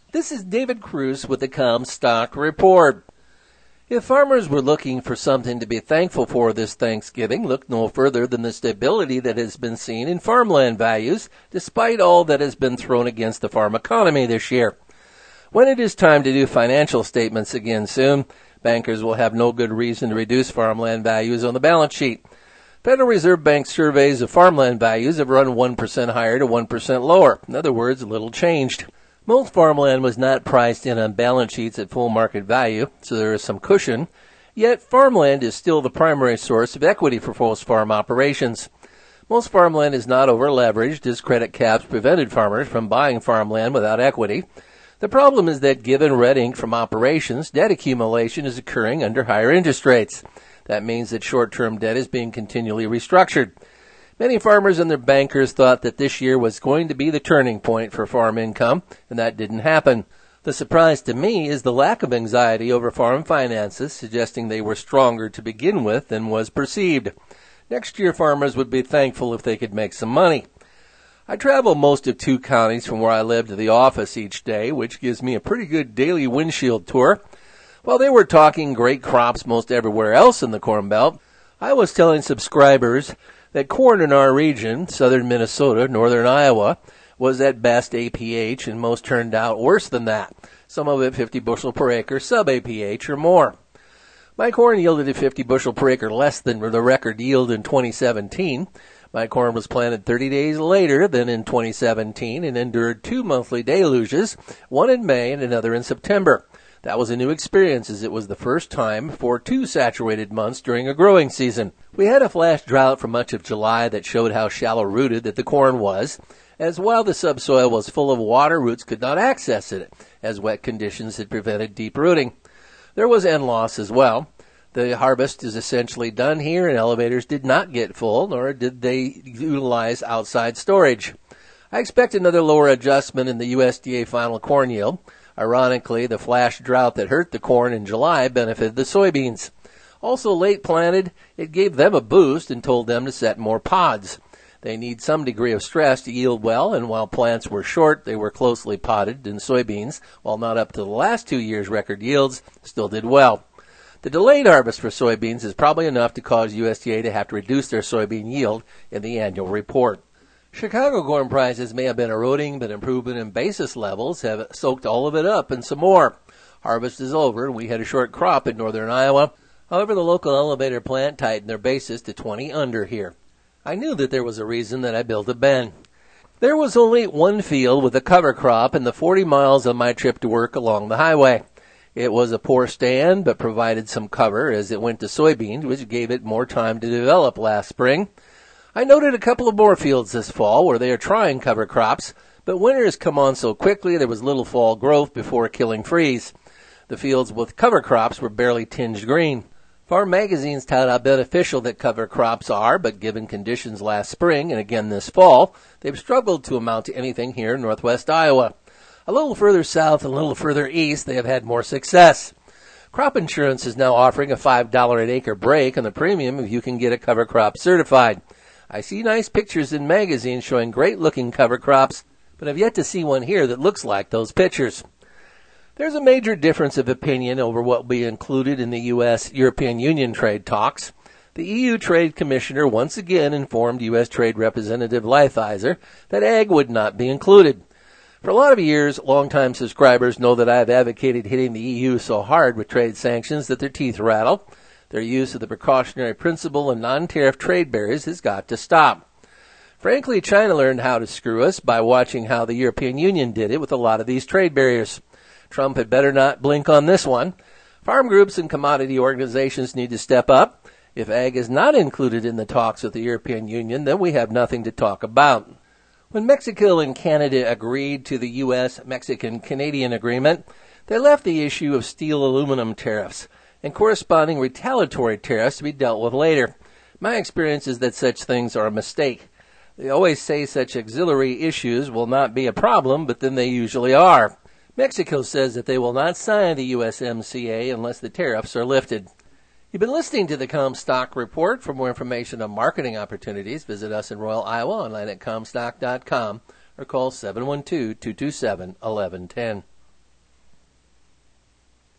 This is David Cruz with the Comstock Report. If farmers were looking for something to be thankful for this Thanksgiving, look no further than the stability that has been seen in farmland values, despite all that has been thrown against the farm economy this year. When it is time to do financial statements again soon, bankers will have no good reason to reduce farmland values on the balance sheet. Federal Reserve Bank surveys of farmland values have run 1% higher to 1% lower. In other words, little changed. Most farmland was not priced in on balance sheets at full market value, so there is some cushion. Yet farmland is still the primary source of equity for most farm operations. Most farmland is not over-leveraged, as credit caps prevented farmers from buying farmland without equity. The problem is that given red ink from operations, debt accumulation is occurring under higher interest rates. That means that short-term debt is being continually restructured. Many farmers and their bankers thought that this year was going to be the turning point for farm income, and that didn't happen. The surprise to me is the lack of anxiety over farm finances, suggesting they were stronger to begin with than was perceived. Next year, farmers would be thankful if they could make some money. I travel most of 2 counties from where I live to the office each day, which gives me a pretty good daily windshield tour. While they were talking great crops most everywhere else in the Corn Belt, I was telling subscribers that corn in our region, southern Minnesota, northern Iowa, was at best APH, and most turned out worse than that, some of it 50 bushel per acre, sub-APH or more. My corn yielded a 50 bushel per acre less than the record yield in 2017. My corn was planted 30 days later than in 2017 and endured 2 monthly deluges, one in May and another in September. That was a new experience, as it was the first time for 2 saturated months during a growing season. We had a flash drought for much of July that showed how shallow-rooted that the corn was, as while the subsoil was full of water, roots could not access it, as wet conditions had prevented deep rooting. There was N loss as well. The harvest is essentially done here, and elevators did not get full, nor did they utilize outside storage. I expect another lower adjustment in the USDA final corn yield. Ironically, the flash drought that hurt the corn in July benefited the soybeans. Also late planted, it gave them a boost and told them to set more pods. They need some degree of stress to yield well, and while plants were short, they were closely potted, and soybeans, while not up to the last 2 years' record yields, still did well. The delayed harvest for soybeans is probably enough to cause USDA to have to reduce their soybean yield in the annual report. Chicago corn prices may have been eroding, but improvement in basis levels have soaked all of it up and some more. Harvest is over, and we had a short crop in northern Iowa. However, the local elevator plant tightened their basis to 20 under here. I knew that there was a reason that I built a bin. There was only one field with a cover crop in the 40 miles of my trip to work along the highway. It was a poor stand, but provided some cover as it went to soybeans, which gave it more time to develop last spring. I noted a couple of more fields this fall where they are trying cover crops, but winter has come on so quickly there was little fall growth before a killing freeze. The fields with cover crops were barely tinged green. Farm magazines tout how beneficial that cover crops are, but given conditions last spring and again this fall, they've struggled to amount to anything here in northwest Iowa. A little further south and a little further east, they have had more success. Crop insurance is now offering a $5 an acre break on the premium if you can get a cover crop certified. I see nice pictures in magazines showing great-looking cover crops, but I've yet to see one here that looks like those pictures. There's a major difference of opinion over what will be included in the U.S.-European Union trade talks. The EU Trade Commissioner once again informed U.S. Trade Representative Lighthizer that ag would not be included. For a lot of years, longtime subscribers know that I have advocated hitting the EU so hard with trade sanctions that their teeth rattle. Their use of the precautionary principle and non-tariff trade barriers has got to stop. Frankly, China learned how to screw us by watching how the European Union did it with a lot of these trade barriers. Trump had better not blink on this one. Farm groups and commodity organizations need to step up. If ag is not included in the talks with the European Union, then we have nothing to talk about. When Mexico and Canada agreed to the U.S.-Mexican-Canadian agreement, they left the issue of steel-aluminum tariffs and corresponding retaliatory tariffs to be dealt with later. My experience is that such things are a mistake. They always say such auxiliary issues will not be a problem, but then they usually are. Mexico says that they will not sign the USMCA unless the tariffs are lifted. You've been listening to the Comstock Report. For more information on marketing opportunities, visit us in Royal, Iowa, online at Comstock.com or call 712-227-1110.